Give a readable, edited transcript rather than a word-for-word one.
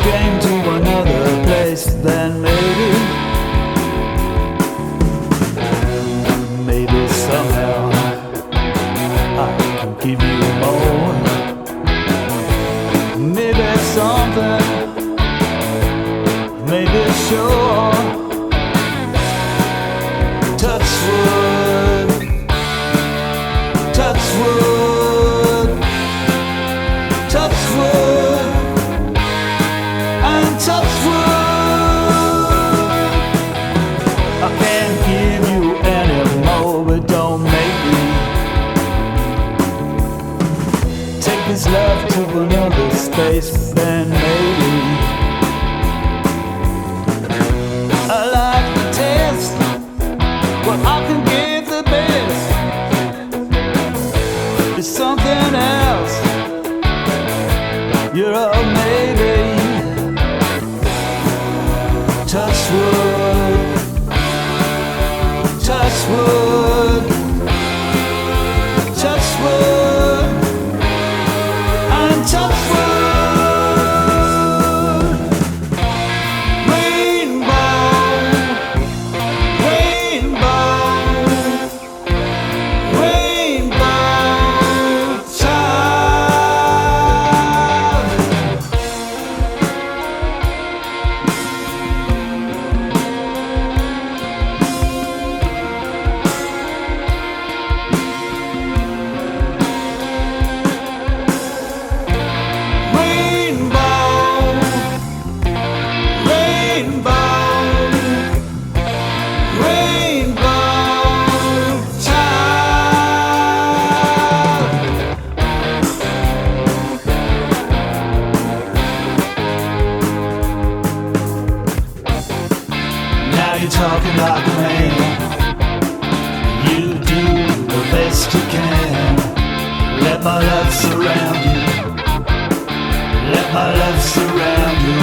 came to another place, then maybe somehow I can give you more. Maybe something, maybe sure. Touch wood, touch wood, touch wood, and touch wood. I can't give you any more, but don't make me take this love to another space, then maybe I like the taste. Well, I can give the best. It's something else. You're a maybe. Touch wood, touch wood, touch wood, and touch wood. You're talking like a man. You do the best you can. Let my love surround you. Let my love surround you.